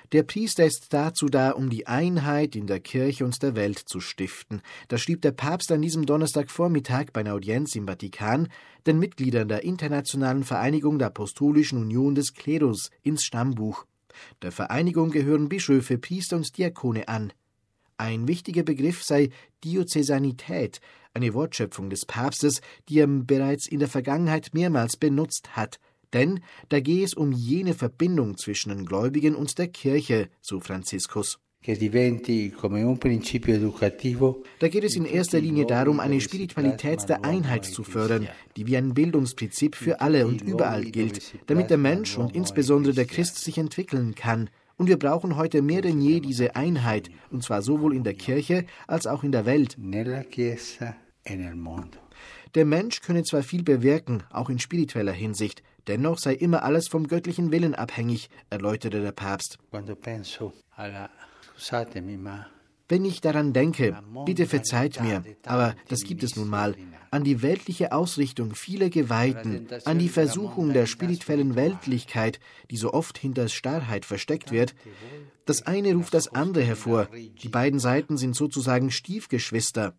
Der Priester ist dazu da, um die Einheit in der Kirche und der Welt zu stiften. Das schrieb der Papst an diesem Donnerstagvormittag bei einer Audienz im Vatikan den Mitgliedern der Internationalen Vereinigung der Apostolischen Union des Klerus ins Stammbuch. Der Vereinigung gehören Bischöfe, Priester und Diakone an. Ein wichtiger Begriff sei Diözesanität, eine Wortschöpfung des Papstes, die er bereits in der Vergangenheit mehrmals benutzt hat. Denn da gehe es um jene Verbindung zwischen den Gläubigen und der Kirche, so Franziskus. Da geht es in erster Linie darum, eine Spiritualität der Einheit zu fördern, die wie ein Bildungsprinzip für alle und überall gilt, damit der Mensch und insbesondere der Christ sich entwickeln kann. Und wir brauchen heute mehr denn je diese Einheit, und zwar sowohl in der Kirche als auch in der Welt. Der Mensch könne zwar viel bewirken, auch in spiritueller Hinsicht, dennoch sei immer alles vom göttlichen Willen abhängig, erläuterte der Papst. Wenn ich daran denke, bitte verzeiht mir, aber das gibt es nun mal, an die weltliche Ausrichtung vieler Geweihten, an die Versuchung der spirituellen Weltlichkeit, die so oft hinter Starrheit versteckt wird, das eine ruft das andere hervor, die beiden Seiten sind sozusagen Stiefgeschwister.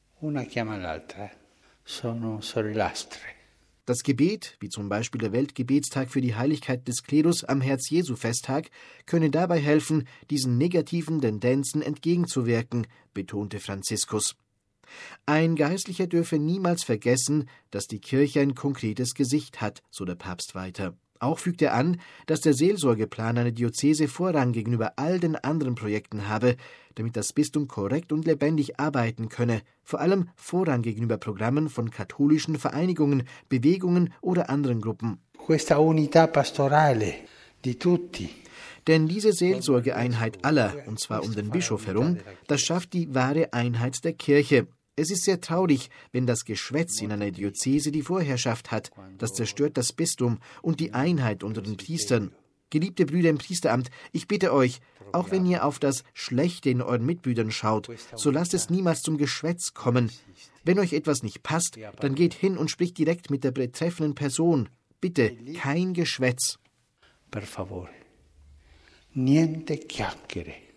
Das Gebet, wie zum Beispiel der Weltgebetstag für die Heiligkeit des Klerus am Herz-Jesu-Festtag, könne dabei helfen, diesen negativen Tendenzen entgegenzuwirken, betonte Franziskus. Ein Geistlicher dürfe niemals vergessen, dass die Kirche ein konkretes Gesicht hat, so der Papst weiter. Auch fügt er an, dass der Seelsorgeplan einer Diözese Vorrang gegenüber all den anderen Projekten habe, damit das Bistum korrekt und lebendig arbeiten könne, vor allem Vorrang gegenüber Programmen von katholischen Vereinigungen, Bewegungen oder anderen Gruppen. Questa unità pastorale di tutti. Denn diese Seelsorgeeinheit aller, und zwar um den Bischof herum, das schafft die wahre Einheit der Kirche. Es ist sehr traurig, wenn das Geschwätz in einer Diözese die Vorherrschaft hat. Das zerstört das Bistum und die Einheit unter den Priestern. Geliebte Brüder im Priesteramt, ich bitte euch, auch wenn ihr auf das Schlechte in euren Mitbrüdern schaut, so lasst es niemals zum Geschwätz kommen. Wenn euch etwas nicht passt, dann geht hin und spricht direkt mit der betreffenden Person. Bitte, kein Geschwätz. Per favore, niente chiacchiere.